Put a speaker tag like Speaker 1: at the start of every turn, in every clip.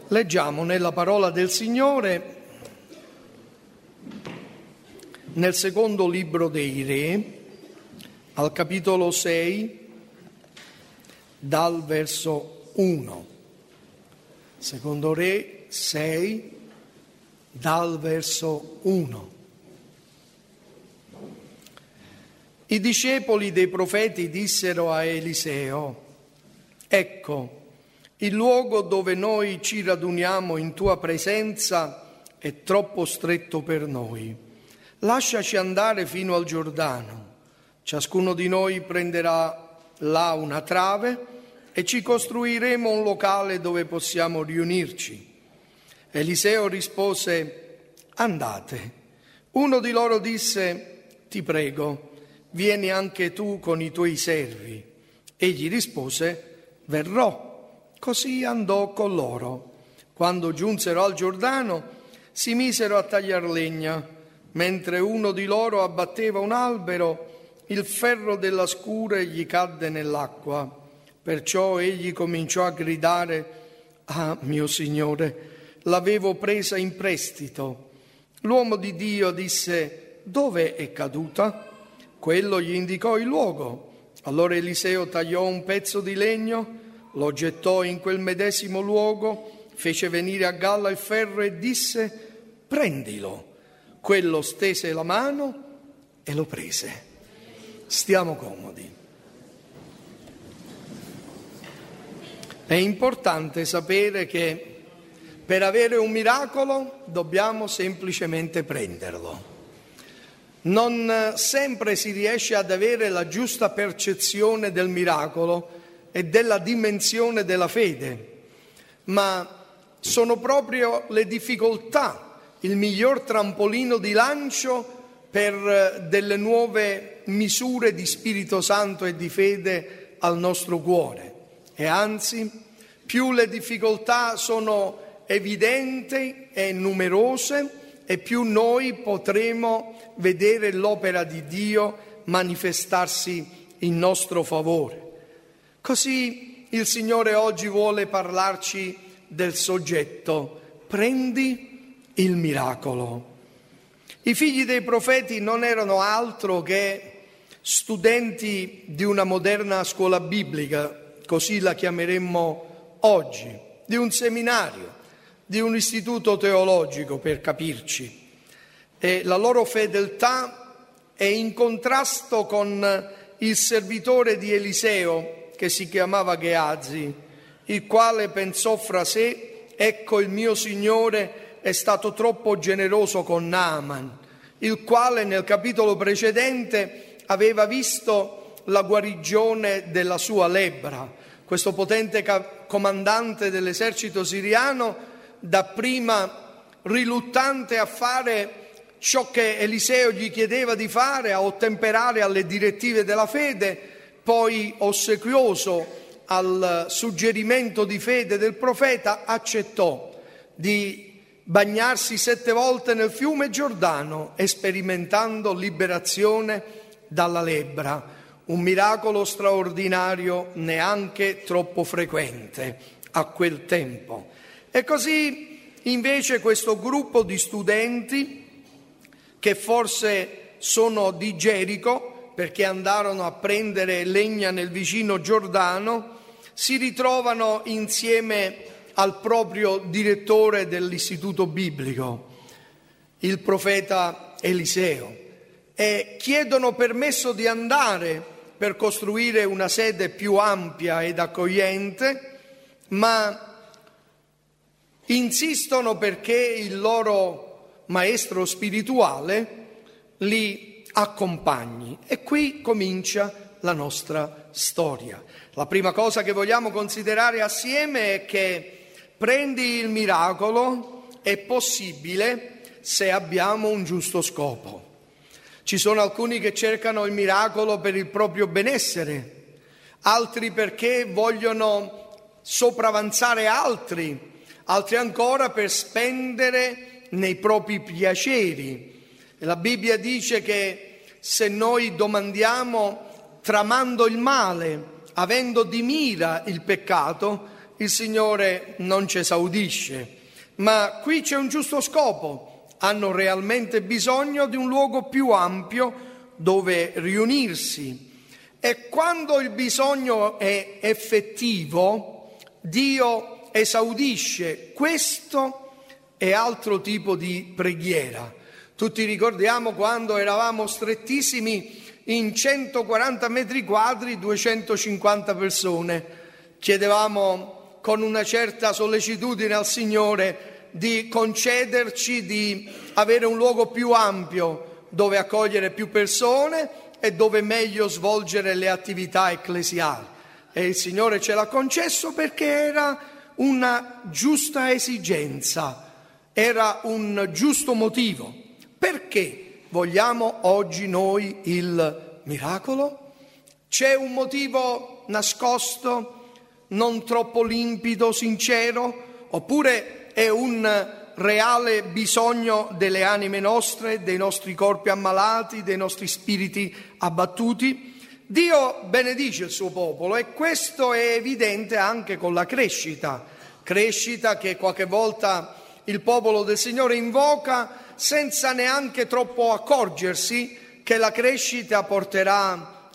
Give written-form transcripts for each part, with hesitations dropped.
Speaker 1: Leggiamo nella parola del Signore, nel secondo libro dei Re, al capitolo 6, dal verso 1. Secondo Re 6, dal verso 1. I discepoli dei profeti dissero a Eliseo: ecco, il luogo dove noi ci raduniamo in tua presenza è troppo stretto per noi. Lasciaci andare fino al Giordano. Ciascuno di noi prenderà là una trave e ci costruiremo un locale dove possiamo riunirci. Eliseo rispose: andate. Uno di loro disse: ti prego, vieni anche tu con i tuoi servi. Egli rispose: verrò. Così andò con loro. Quando giunsero al Giordano, si misero a tagliar legna. Mentre uno di loro abbatteva un albero, il ferro della scure gli cadde nell'acqua. Perciò egli cominciò a gridare: ah, mio Signore, l'avevo presa in prestito. L'uomo di Dio disse: dove è caduta? Quello gli indicò il luogo. Allora Eliseo tagliò un pezzo di legno, lo gettò in quel medesimo luogo, fece venire a galla il ferro e disse: prendilo. Quello stese la mano e lo prese. Stiamo comodi. È importante sapere che per avere un miracolo dobbiamo semplicemente prenderlo. Non sempre si riesce ad avere la giusta percezione del miracolo e della dimensione della fede, ma sono proprio le difficoltà il miglior trampolino di lancio per delle nuove misure di Spirito Santo e di fede al nostro cuore. E anzi, più le difficoltà sono evidenti e numerose, e più noi potremo vedere l'opera di Dio manifestarsi in nostro favore. Così il Signore oggi vuole parlarci del soggetto: prendi il miracolo. I figli dei profeti non erano altro che studenti di una moderna scuola biblica, così la chiameremmo oggi, di un seminario, di un istituto teologico, per capirci. E la loro fedeltà è in contrasto con il servitore di Eliseo, che si chiamava Geazi, il quale pensò fra sé: ecco, il mio Signore è stato troppo generoso con Naaman, il quale nel capitolo precedente aveva visto la guarigione della sua lebbra. Questo potente comandante dell'esercito siriano, dapprima riluttante a fare ciò che Eliseo gli chiedeva di fare, a ottemperare alle direttive della fede, poi ossequioso al suggerimento di fede del profeta, accettò di bagnarsi 7 volte nel fiume Giordano, sperimentando liberazione dalla lebbra, un miracolo straordinario neanche troppo frequente a quel tempo. E così invece questo gruppo di studenti, che forse sono di Gerico, perché andarono a prendere legna nel vicino Giordano, si ritrovano insieme al proprio direttore dell'istituto biblico, il profeta Eliseo, e chiedono permesso di andare per costruire una sede più ampia ed accogliente, ma insistono perché il loro maestro spirituale li accompagni. E qui comincia la nostra storia. La prima cosa che vogliamo considerare assieme è che prendi il miracolo è possibile se abbiamo un giusto scopo. Ci sono alcuni che cercano il miracolo per il proprio benessere, altri perché vogliono sopravanzare altri ancora per spendere nei propri piaceri. La Bibbia dice che se noi domandiamo tramando il male, avendo di mira il peccato, il Signore non ci esaudisce, ma qui c'è un giusto scopo. Hanno realmente bisogno di un luogo più ampio dove riunirsi. E quando il bisogno è effettivo, Dio esaudisce questo e altro tipo di preghiera. Tutti ricordiamo quando eravamo strettissimi in 140 metri quadri, 250 persone. Chiedevamo con una certa sollecitudine al Signore di concederci di avere un luogo più ampio dove accogliere più persone e dove meglio svolgere le attività ecclesiali. E il Signore ce l'ha concesso perché era una giusta esigenza, era un giusto motivo. Perché vogliamo oggi noi il miracolo? C'è un motivo nascosto, non troppo limpido, sincero? Oppure è un reale bisogno delle anime nostre, dei nostri corpi ammalati, dei nostri spiriti abbattuti? Dio benedice il suo popolo e questo è evidente anche con la crescita che qualche volta il popolo del Signore invoca senza neanche troppo accorgersi che la crescita porterà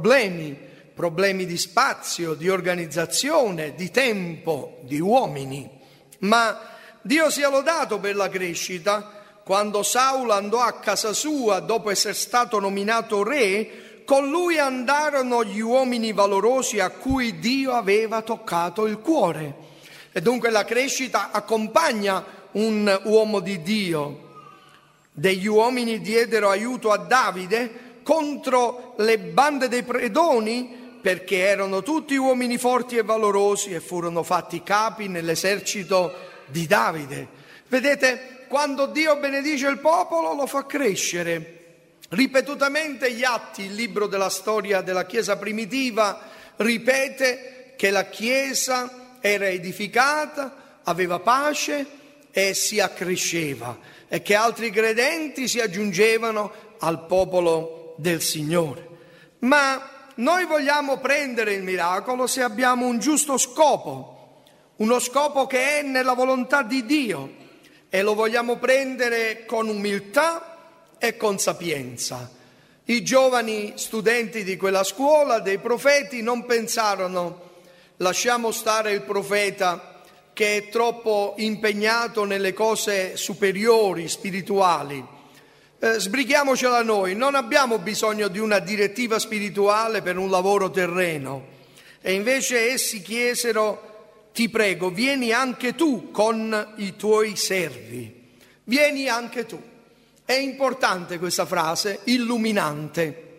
Speaker 1: problemi di spazio, di organizzazione, di tempo, di uomini. Ma Dio sia lodato per la crescita. Quando Saulo andò a casa sua dopo essere stato nominato re, con lui andarono gli uomini valorosi a cui Dio aveva toccato il cuore. E dunque la crescita accompagna un uomo di Dio. Degli uomini diedero aiuto a Davide contro le bande dei predoni, perché erano tutti uomini forti e valorosi e furono fatti capi nell'esercito di Davide. Vedete, quando Dio benedice il popolo lo fa crescere. Ripetutamente gli Atti, il libro della storia della Chiesa primitiva, ripete che la Chiesa era edificata, aveva pace e si accresceva e che altri credenti si aggiungevano al popolo del Signore. Ma noi vogliamo prendere il miracolo se abbiamo un giusto scopo, uno scopo che è nella volontà di Dio, e lo vogliamo prendere con umiltà e con sapienza. I giovani studenti di quella scuola dei profeti non pensarono: lasciamo stare il profeta che è troppo impegnato nelle cose superiori, spirituali. Sbrighiamocela noi, non abbiamo bisogno di una direttiva spirituale per un lavoro terreno. E invece essi chiesero: ti prego, vieni anche tu con i tuoi servi. Vieni anche tu. È importante questa frase, illuminante.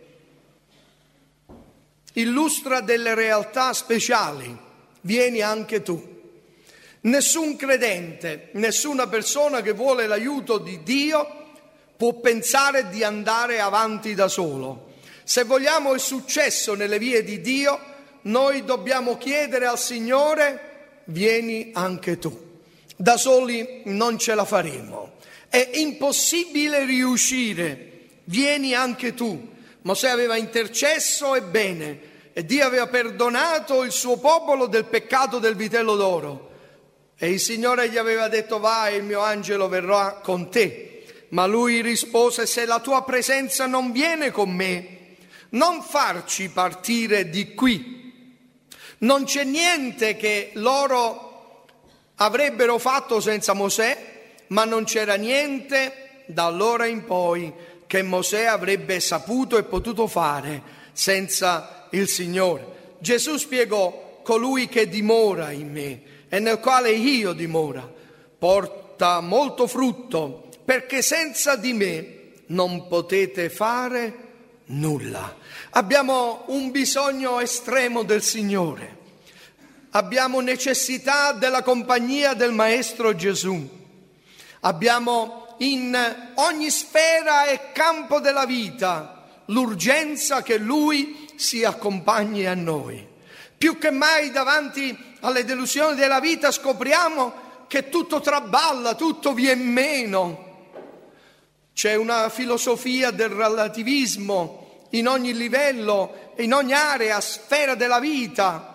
Speaker 1: Illustra delle realtà speciali. Vieni anche tu. Nessun credente, nessuna persona che vuole l'aiuto di Dio può pensare di andare avanti da solo. Se vogliamo il successo nelle vie di Dio, noi dobbiamo chiedere al Signore: vieni anche tu. Da soli non ce la faremo. È impossibile riuscire. Vieni anche tu. Mosè aveva intercesso, ebbene, e Dio aveva perdonato il suo popolo del peccato del vitello d'oro. E il Signore gli aveva detto: vai, il mio angelo verrà con te. Ma lui rispose: se la tua presenza non viene con me, non farci partire di qui. Non c'è niente che loro avrebbero fatto senza Mosè, ma non c'era niente da allora in poi che Mosè avrebbe saputo e potuto fare senza il Signore. Gesù spiegò: colui che dimora in me e nel quale io dimora porta molto frutto, perché senza di me non potete fare nulla. Abbiamo un bisogno estremo del Signore, abbiamo necessità della compagnia del Maestro Gesù, abbiamo in ogni sfera e campo della vita l'urgenza che Lui si accompagni a noi. Più che mai davanti alle delusioni della vita scopriamo che tutto traballa, tutto vien meno. C'è una filosofia del relativismo in ogni livello, in ogni area, sfera della vita,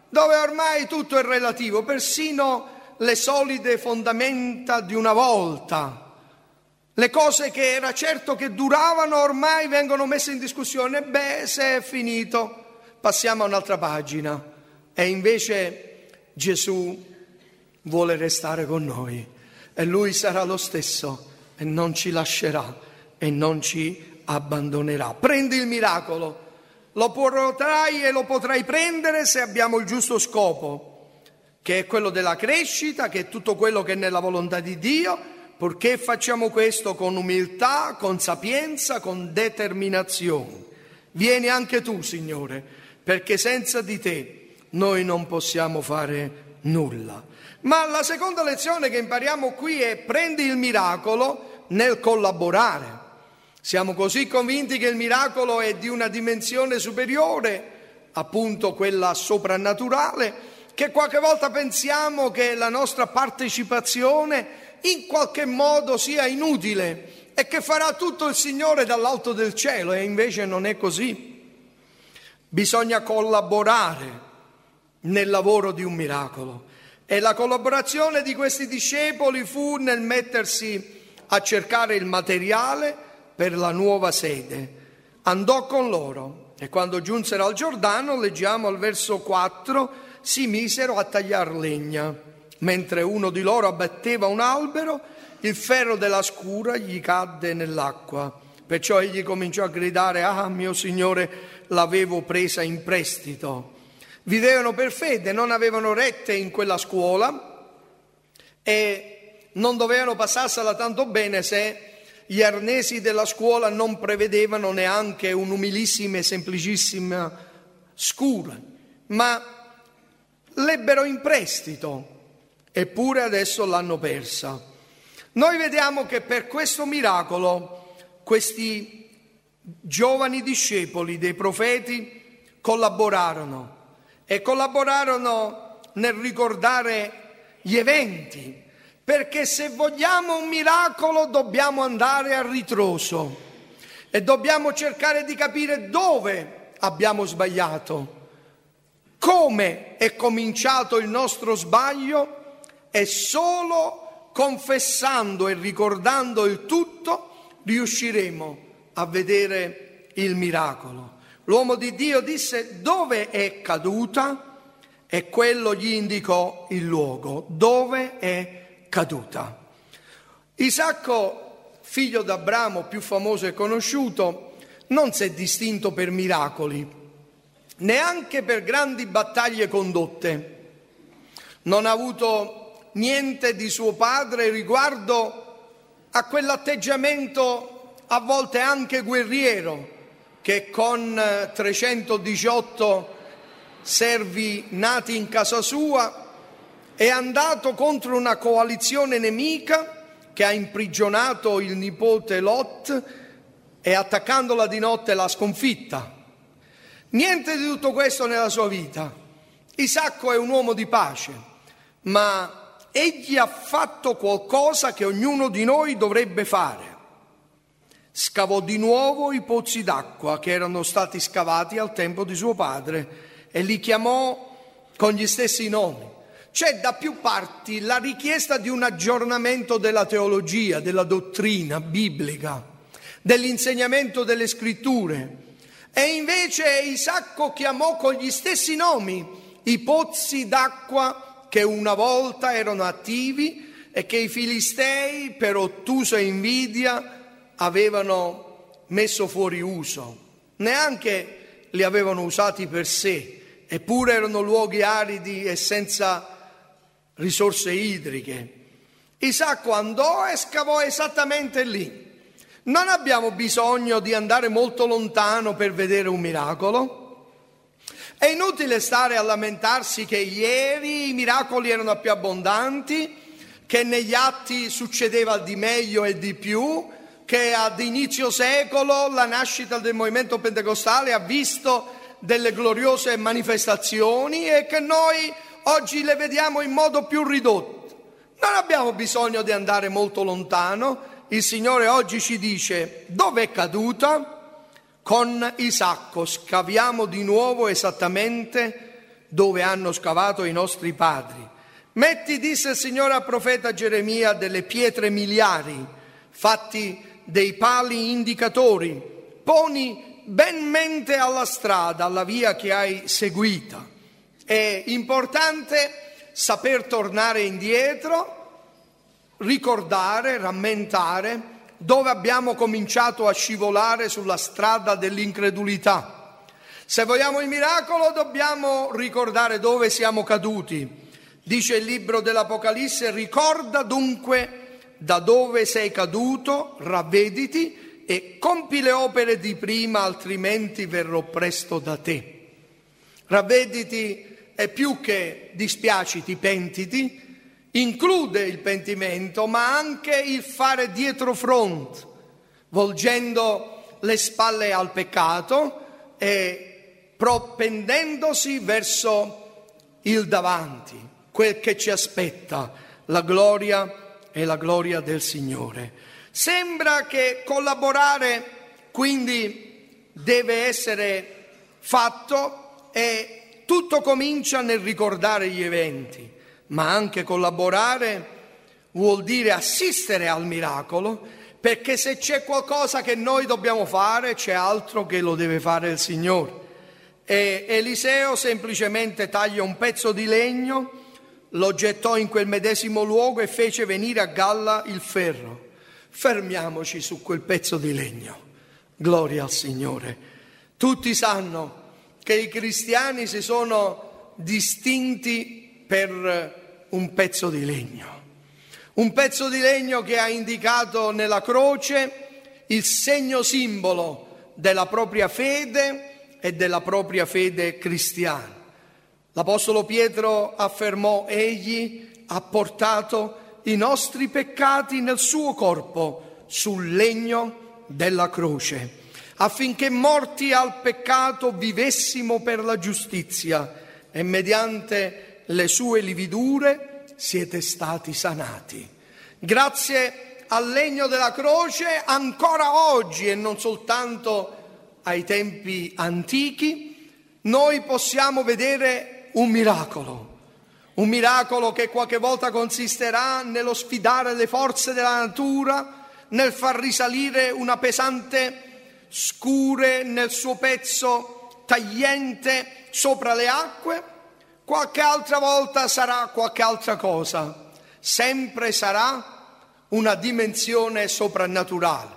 Speaker 1: dove ormai tutto è relativo, persino le solide fondamenta di una volta. Le cose che era certo che duravano ormai vengono messe in discussione. Se è finito, passiamo a un'altra pagina. E invece Gesù vuole restare con noi e Lui sarà lo stesso e non ci lascerà e non ci abbandonerà. Prendi il miracolo, lo potrai e lo potrai prendere se abbiamo il giusto scopo, che è quello della crescita, che è tutto quello che è nella volontà di Dio, purché facciamo questo con umiltà, con sapienza, con determinazione. Vieni anche tu, Signore, perché senza di te noi non possiamo fare nulla. Ma la seconda lezione che impariamo qui è: prendi il miracolo nel collaborare. Siamo così convinti che il miracolo è di una dimensione superiore, appunto quella soprannaturale, che qualche volta pensiamo che la nostra partecipazione in qualche modo sia inutile e che farà tutto il Signore dall'alto del cielo, e invece non è così. Bisogna collaborare nel lavoro di un miracolo, e la collaborazione di questi discepoli fu nel mettersi a cercare il materiale per la nuova sede. Andò con loro e quando giunsero al Giordano, leggiamo al verso 4, si misero a tagliar legna. Mentre uno di loro abbatteva un albero, il ferro della scura gli cadde nell'acqua. Perciò egli cominciò a gridare: «Ah, mio Signore, l'avevo presa in prestito». Vivevano per fede, non avevano rette in quella scuola e non dovevano passarsela tanto bene se gli arnesi della scuola non prevedevano neanche un'umilissima e semplicissima scura, ma l'ebbero in prestito. Eppure adesso l'hanno persa. Noi vediamo che per questo miracolo questi giovani discepoli dei profeti collaborarono nel ricordare gli eventi, perché se vogliamo un miracolo dobbiamo andare a ritroso e dobbiamo cercare di capire dove abbiamo sbagliato, come è cominciato il nostro sbaglio. E solo confessando e ricordando il tutto riusciremo a vedere il miracolo. L'uomo di Dio disse: dove è caduta? E quello gli indicò il luogo dove è caduta. Isacco, figlio d'Abramo, più famoso e conosciuto, non si è distinto per miracoli, neanche per grandi battaglie condotte. Non ha avuto niente di suo padre riguardo a quell'atteggiamento a volte anche guerriero che con 318 servi nati in casa sua è andato contro una coalizione nemica che ha imprigionato il nipote Lot e attaccandola di notte l'ha sconfitta. Niente di tutto questo nella sua vita. Isacco è un uomo di pace, ma egli ha fatto qualcosa che ognuno di noi dovrebbe fare. Scavò di nuovo i pozzi d'acqua che erano stati scavati al tempo di suo padre e li chiamò con gli stessi nomi. C'è da più parti la richiesta di un aggiornamento della teologia, della dottrina biblica, dell'insegnamento delle scritture. E invece Isacco chiamò con gli stessi nomi i pozzi d'acqua che una volta erano attivi e che i filistei, per ottusa invidia, avevano messo fuori uso. Neanche li avevano usati per sé, eppure erano luoghi aridi e senza risorse idriche. Isacco andò e scavò esattamente lì. Non abbiamo bisogno di andare molto lontano per vedere un miracolo. È inutile stare a lamentarsi che ieri i miracoli erano più abbondanti, che negli atti succedeva di meglio e di più, che ad inizio secolo la nascita del movimento pentecostale ha visto delle gloriose manifestazioni e che noi oggi le vediamo in modo più ridotto. Non abbiamo bisogno di andare molto lontano. Il Signore oggi ci dice: dove è caduta? Con Isacco scaviamo di nuovo esattamente dove hanno scavato i nostri padri. Metti, disse il Signore al profeta Geremia, delle pietre miliari, fatti dei pali indicatori, poni ben mente alla strada, alla via che hai seguita. È importante saper tornare indietro, ricordare, rammentare dove abbiamo cominciato a scivolare sulla strada dell'incredulità. Se vogliamo il miracolo dobbiamo ricordare dove siamo caduti. Dice il libro dell'Apocalisse: ricorda dunque da dove sei caduto, ravvediti e compi le opere di prima, altrimenti verrò presto da te. Ravvediti è più che dispiaciti, pentiti, include il pentimento, ma anche il fare dietro front, volgendo le spalle al peccato e propendendosi verso il davanti, quel che ci aspetta, la gloria e la gloria del Signore. Sembra che collaborare quindi deve essere fatto e tutto comincia nel ricordare gli eventi, ma anche collaborare vuol dire assistere al miracolo, perché se c'è qualcosa che noi dobbiamo fare, c'è altro che lo deve fare il Signore. E Eliseo semplicemente taglia un pezzo di legno, lo gettò in quel medesimo luogo e fece venire a galla il ferro. Fermiamoci su quel pezzo di legno. Gloria al Signore. Tutti sanno che i cristiani si sono distinti per un pezzo di legno. Un pezzo di legno che ha indicato nella croce il segno simbolo della propria fede e della propria fede cristiana. L'Apostolo Pietro affermò: egli ha portato i nostri peccati nel suo corpo sul legno della croce, affinché morti al peccato vivessimo per la giustizia, e mediante le sue lividure siete stati sanati. Grazie al legno della croce, ancora oggi e non soltanto ai tempi antichi, noi possiamo vedere un miracolo che qualche volta consisterà nello sfidare le forze della natura, nel far risalire una pesante scure nel suo pezzo tagliente sopra le acque. Qualche altra volta sarà qualche altra cosa, sempre sarà una dimensione soprannaturale.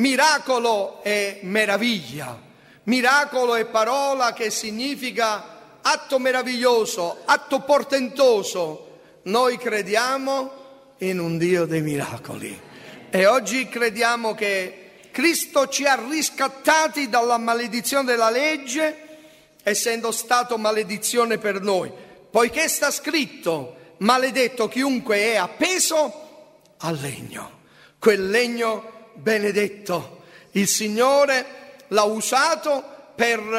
Speaker 1: Miracolo è meraviglia, miracolo è parola che significa atto meraviglioso, atto portentoso. Noi crediamo in un Dio dei miracoli e oggi crediamo che Cristo ci ha riscattati dalla maledizione della legge, essendo stato maledizione per noi, poiché sta scritto: maledetto chiunque è appeso al legno. Quel legno benedetto, il Signore l'ha usato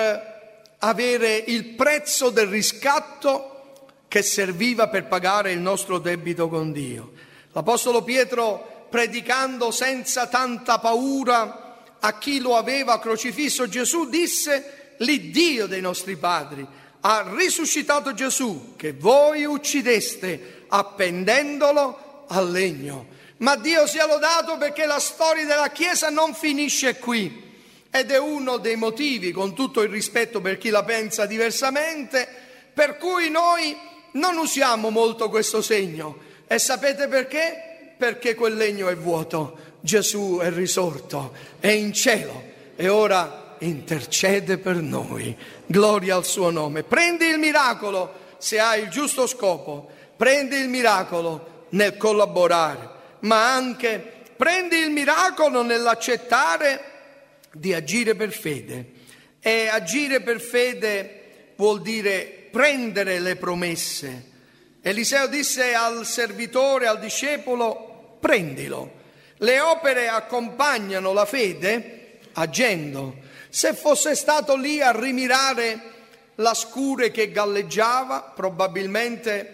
Speaker 1: per avere il prezzo del riscatto che serviva per pagare il nostro debito con Dio. L'Apostolo Pietro, predicando senza tanta paura a chi lo aveva crocifisso Gesù, disse: l'Iddio dei nostri padri ha risuscitato Gesù, che voi uccideste appendendolo al legno. Ma Dio sia lodato, perché la storia della Chiesa non finisce qui, ed è uno dei motivi, con tutto il rispetto per chi la pensa diversamente, per cui noi non usiamo molto questo segno. E sapete perché? Perché quel legno è vuoto, Gesù è risorto, è in cielo e ora intercede per noi. Gloria al suo nome. Prendi il miracolo se hai il giusto scopo, prendi il miracolo nel collaborare, ma anche prendi il miracolo nell'accettare di agire per fede. E agire per fede vuol dire prendere le promesse. Eliseo disse al servitore, al discepolo: prendilo. Le opere accompagnano la fede agendo. Se fosse stato lì a rimirare la scure che galleggiava, probabilmente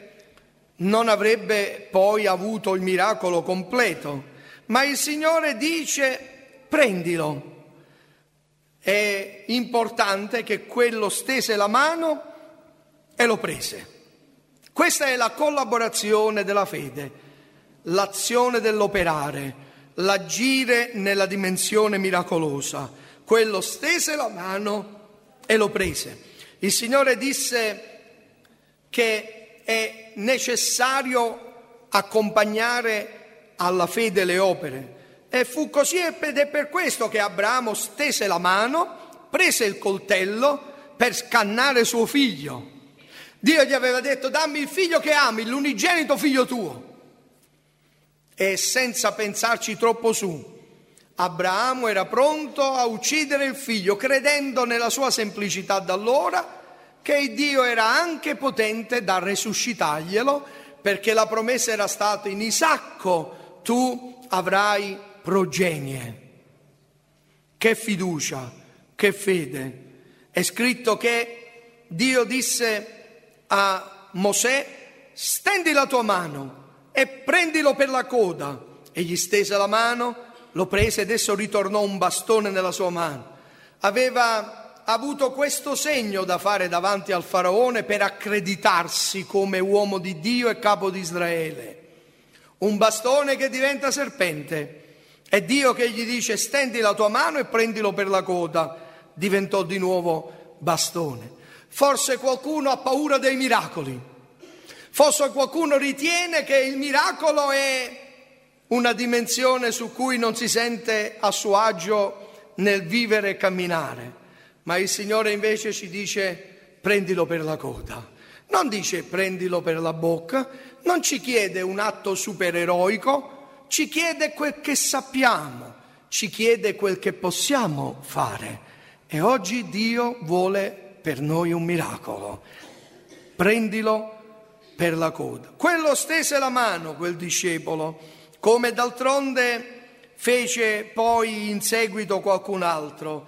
Speaker 1: non avrebbe poi avuto il miracolo completo. Ma il Signore dice: prendilo. È importante che quello stese la mano e lo prese. Questa è la collaborazione della fede, l'azione dell'operare, l'agire nella dimensione miracolosa. Quello stese la mano e lo prese. Il Signore disse che è necessario accompagnare alla fede le opere. E fu così, ed è per questo che Abramo stese la mano, prese il coltello per scannare suo figlio. Dio gli aveva detto: dammi il figlio che ami, l'unigenito figlio tuo. E senza pensarci troppo su, Abramo era pronto a uccidere il figlio, credendo nella sua semplicità d'allora che Dio era anche potente da resuscitarglielo, perché la promessa era stata: in Isacco tu avrai progenie. Che fiducia, che fede. È scritto che Dio disse a Mosè: stendi la tua mano e prendilo per la coda. E gli stese la mano, lo prese ed esso ritornò un bastone nella sua mano. Aveva avuto questo segno da fare davanti al faraone per accreditarsi come uomo di Dio e capo di Israele. Un bastone che diventa serpente. È Dio che gli dice: stendi la tua mano e prendilo per la coda. Diventò di nuovo bastone. Forse qualcuno ha paura dei miracoli. Forse qualcuno ritiene che il miracolo è una dimensione su cui non si sente a suo agio nel vivere e camminare. Ma il Signore invece ci dice: prendilo per la coda. Non dice prendilo per la bocca, non ci chiede un atto supereroico, ci chiede quel che sappiamo, ci chiede quel che possiamo fare. E oggi Dio vuole per noi un miracolo. Prendilo per la coda. Quello stese la mano, quel discepolo, come d'altronde fece poi in seguito qualcun altro.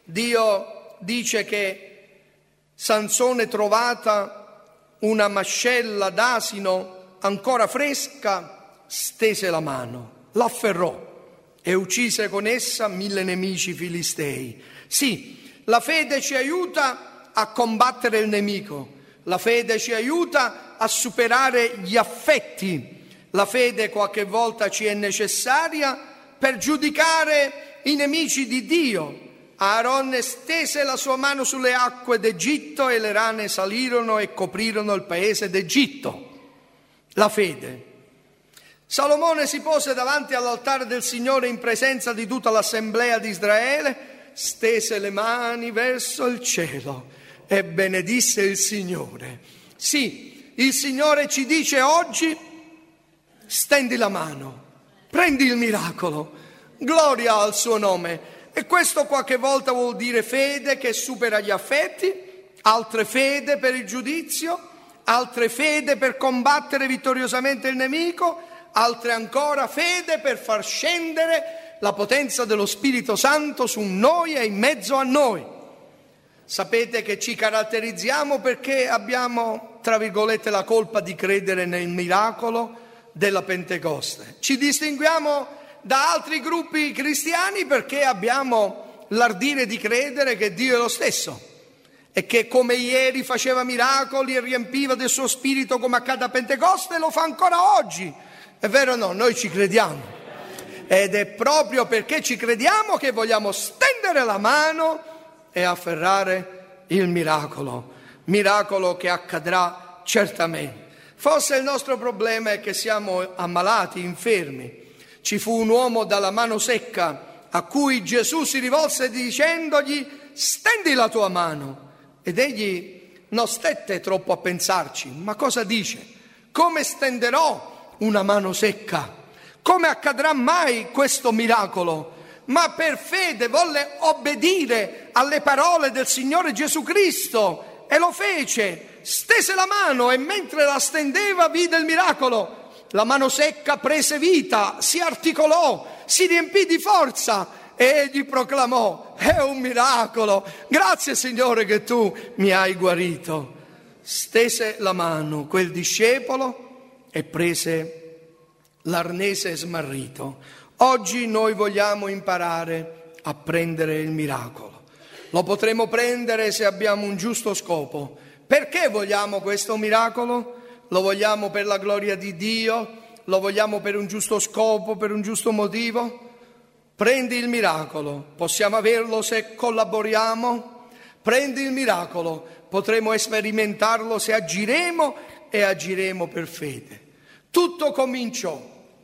Speaker 1: Dio dice che Sansone, trovata una mascella d'asino ancora fresca, stese la mano, l'afferrò e uccise con essa 1000 nemici filistei. Sì, la fede ci aiuta a combattere il nemico, la fede ci aiuta a superare gli affetti, la fede qualche volta ci è necessaria per giudicare i nemici di Dio. Aaron stese la sua mano sulle acque d'Egitto e le rane salirono e coprirono il paese d'Egitto. La fede. Salomone si pose davanti all'altare del Signore in presenza di tutta l'assemblea di Israele, stese le mani verso il cielo e benedisse il Signore. Sì, il Signore ci dice oggi: stendi la mano, prendi il miracolo, gloria al suo nome. E questo qualche volta vuol dire fede che supera gli affetti, altre fede per il giudizio, altre fede per combattere vittoriosamente il nemico, altre ancora fede per far scendere la potenza dello Spirito Santo su noi e in mezzo a noi. Sapete che ci caratterizziamo perché abbiamo, tra virgolette, la colpa di credere nel miracolo della Pentecoste. Ci distinguiamo da altri gruppi cristiani perché abbiamo l'ardire di credere che Dio è lo stesso e che come ieri faceva miracoli e riempiva del suo spirito come accade a Pentecoste, lo fa ancora oggi. È vero o no? Noi ci crediamo. Ed è proprio perché ci crediamo che vogliamo stendere la mano e afferrare il miracolo che accadrà certamente. Forse il nostro problema è che siamo ammalati, infermi. Ci fu un uomo dalla mano secca a cui Gesù si rivolse dicendogli: stendi la tua mano. Ed egli non stette troppo a pensarci. Ma cosa dice? Come stenderò una mano secca? Come accadrà mai questo miracolo? Ma per fede volle obbedire alle parole del Signore Gesù Cristo e lo fece. Stese la mano e mentre la stendeva vide il miracolo. La mano secca prese vita, si articolò, si riempì di forza e egli proclamò: è un miracolo, grazie Signore che tu mi hai guarito. Stese la mano quel discepolo e prese l'arnese smarrito. Oggi noi vogliamo imparare a prendere il miracolo. Lo potremo prendere se abbiamo un giusto scopo, Perché vogliamo questo miracolo? Lo vogliamo per la gloria di Dio? Lo vogliamo per un giusto scopo, per un giusto motivo? Prendi il miracolo, possiamo averlo se collaboriamo. Prendi il miracolo, potremo sperimentarlo se agiremo e agiremo per fede. Tutto cominciò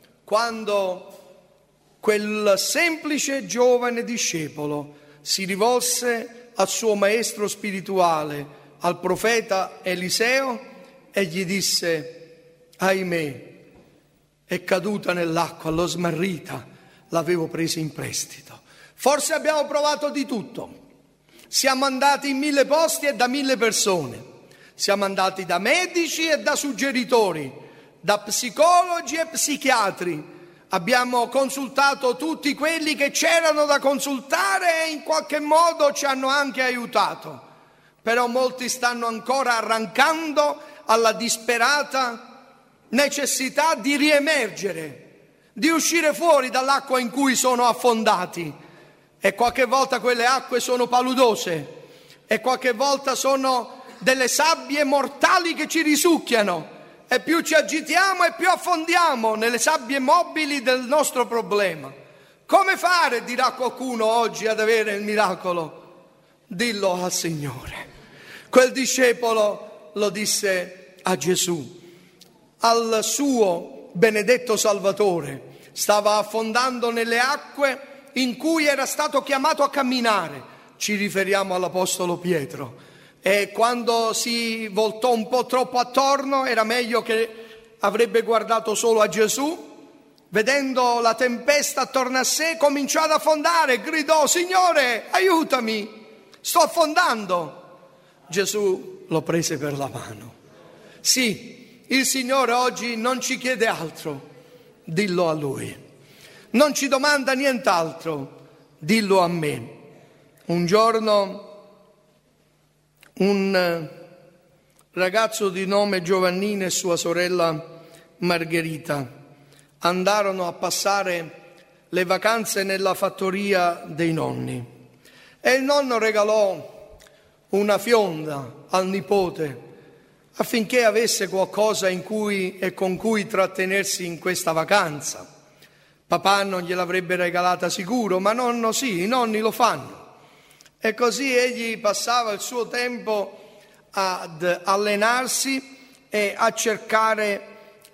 Speaker 1: quando quel semplice giovane discepolo si rivolse al suo maestro spirituale, al profeta Eliseo, e gli disse: ahimè, è caduta nell'acqua, l'ho smarrita, l'avevo presa in prestito. Forse abbiamo provato di tutto. Siamo andati in 1000 posti e da 1000 persone. Siamo andati da medici e da suggeritori, da psicologi e psichiatri. Abbiamo consultato tutti quelli che c'erano da consultare e in qualche modo ci hanno anche aiutato. Però molti stanno ancora arrancando alla disperata necessità di riemergere, di uscire fuori dall'acqua in cui sono affondati. E qualche volta quelle acque sono paludose e qualche volta sono delle sabbie mortali che ci risucchiano, e più ci agitiamo e più affondiamo nelle sabbie mobili del nostro problema. Come fare, dirà qualcuno oggi, ad avere il miracolo? Dillo al Signore. Quel discepolo lo disse a Gesù, al suo benedetto Salvatore. Stava affondando nelle acque in cui era stato chiamato a camminare. Ci riferiamo all'Apostolo Pietro. E quando si voltò un po' troppo attorno, era meglio che avrebbe guardato solo a Gesù. Vedendo la tempesta attorno a sé, cominciò ad affondare, gridò: Signore, aiutami, sto affondando. Gesù lo prese per la mano. Sì, il Signore oggi non ci chiede altro, dillo a Lui. Non ci domanda nient'altro, dillo a me. Un giorno un ragazzo di nome Giovannino e sua sorella Margherita andarono a passare le vacanze nella fattoria dei nonni e il nonno regalò una fionda al nipote affinché avesse qualcosa in cui e con cui trattenersi in questa vacanza. Papà non gliel'avrebbe regalata sicuro, ma nonno sì, i nonni lo fanno. E così egli passava il suo tempo ad allenarsi e a cercare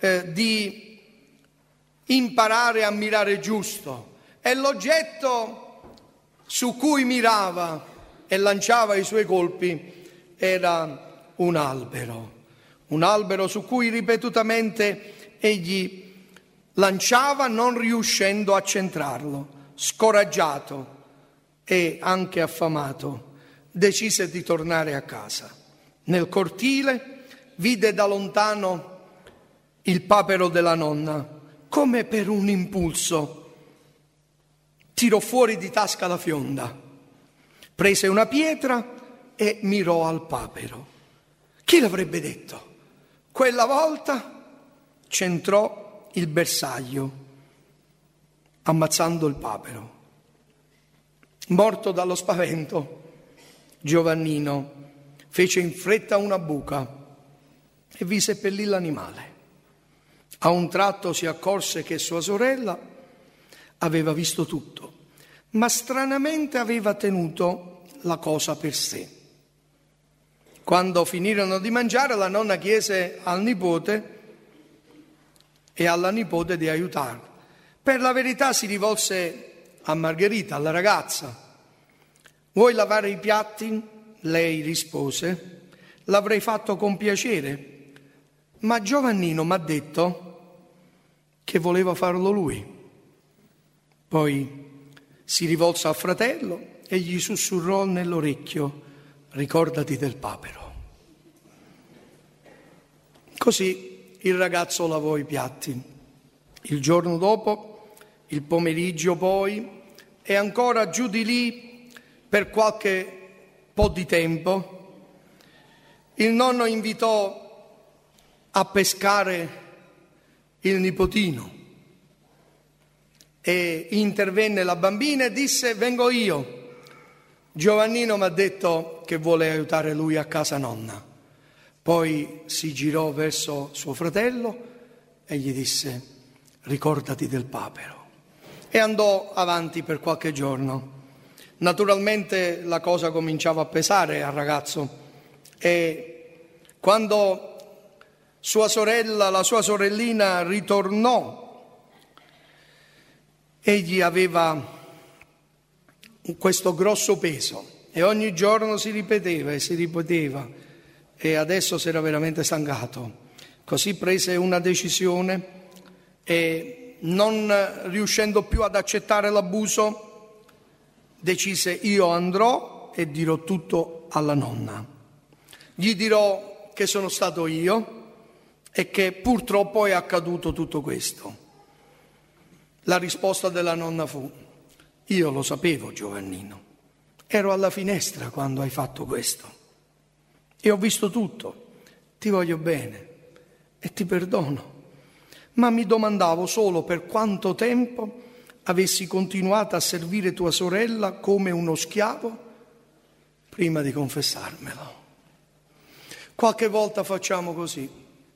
Speaker 1: di imparare a mirare giusto. E l'oggetto su cui mirava e lanciava i suoi colpi era un albero su cui ripetutamente egli lanciava non riuscendo a centrarlo. Scoraggiato e anche affamato, decise di tornare a casa. Nel cortile vide da lontano il papero della nonna. Come per un impulso tirò fuori di tasca la fionda, prese una pietra e mirò al papero. Chi l'avrebbe detto? Quella volta centrò il bersaglio, ammazzando il papero. Morto dallo spavento, Giovannino fece in fretta una buca e vi seppellì l'animale. A un tratto si accorse che sua sorella aveva visto tutto, ma stranamente aveva tenuto la cosa per sé. Quando finirono di mangiare, la nonna chiese al nipote e alla nipote di aiutarlo. Per la verità si rivolse a Margherita, alla ragazza. Vuoi lavare i piatti? Lei rispose: l'avrei fatto con piacere, ma Giovannino m'ha detto che voleva farlo lui. Poi si rivolse al fratello e gli sussurrò nell'orecchio: ricordati del papero. Così il ragazzo lavò i piatti. Il giorno dopo, il pomeriggio poi, e ancora giù di lì per qualche po' di tempo, il nonno invitò a pescare il nipotino e intervenne la bambina e disse: vengo io. Giovannino mi ha detto che vuole aiutare lui a casa nonna. Poi si girò verso suo fratello e gli disse: ricordati del papero. E andò avanti per qualche giorno. Naturalmente la cosa cominciava a pesare al ragazzo e quando sua sorella, la sua sorellina, ritornò, egli aveva questo grosso peso e ogni giorno si ripeteva e adesso si era veramente stancato. Così prese una decisione e, non riuscendo più ad accettare l'abuso, decise: io andrò e dirò tutto alla nonna. Gli dirò che sono stato io e che purtroppo è accaduto tutto questo. La risposta della nonna fu: io lo sapevo, Giovannino, ero alla finestra quando hai fatto questo e ho visto tutto, ti voglio bene e ti perdono, ma mi domandavo solo per quanto tempo avessi continuato a servire tua sorella come uno schiavo prima di confessarmelo. Qualche volta facciamo così,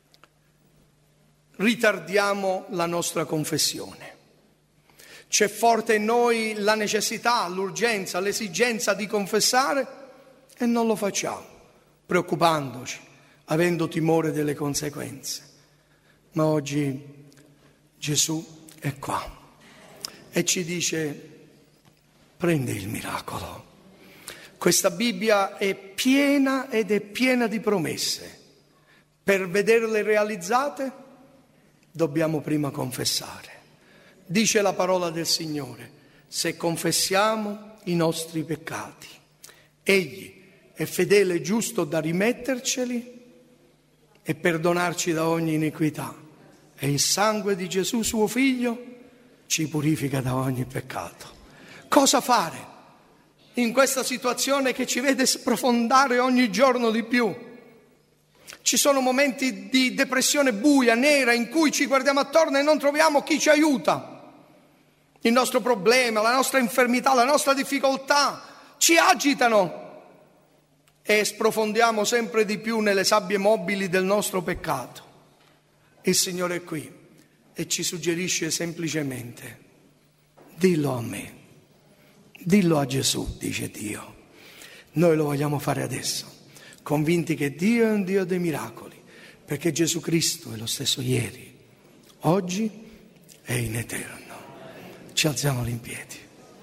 Speaker 1: ritardiamo la nostra confessione. C'è forte in noi la necessità, l'urgenza, l'esigenza di confessare e non lo facciamo, preoccupandoci, avendo timore delle conseguenze. Ma oggi Gesù è qua e ci dice: prendi il miracolo. Questa Bibbia è piena ed è piena di promesse. Per vederle realizzate dobbiamo prima confessare. Dice la parola del Signore: se confessiamo i nostri peccati, Egli è fedele e giusto da rimetterceli e perdonarci da ogni iniquità. E il sangue di Gesù, suo Figlio, ci purifica da ogni peccato. Cosa fare in questa situazione che ci vede sprofondare ogni giorno di più? Ci sono momenti di depressione buia, nera, in cui ci guardiamo attorno e non troviamo chi ci aiuta. Il nostro problema, la nostra infermità, la nostra difficoltà ci agitano e sprofondiamo sempre di più nelle sabbie mobili del nostro peccato. Il Signore è qui e ci suggerisce semplicemente: dillo a me, dillo a Gesù, dice Dio. Noi lo vogliamo fare adesso, convinti che Dio è un Dio dei miracoli, perché Gesù Cristo è lo stesso ieri, oggi e in eterno. Ci alziamo in piedi.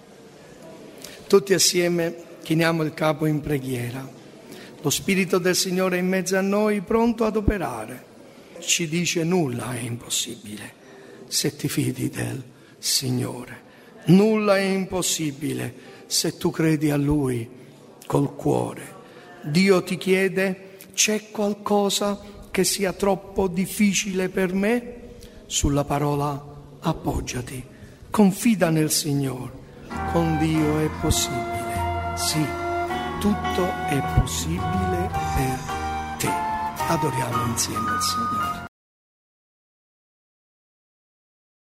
Speaker 1: Tutti assieme chiniamo il capo in preghiera. Lo Spirito del Signore è in mezzo a noi, pronto ad operare. Ci dice: nulla è impossibile se ti fidi del Signore. Nulla è impossibile se tu credi a Lui col cuore. Dio ti chiede: c'è qualcosa che sia troppo difficile per me? Sulla parola appoggiati. Confida nel Signore, con Dio è possibile, sì, tutto è possibile per te. Adoriamo insieme il Signore.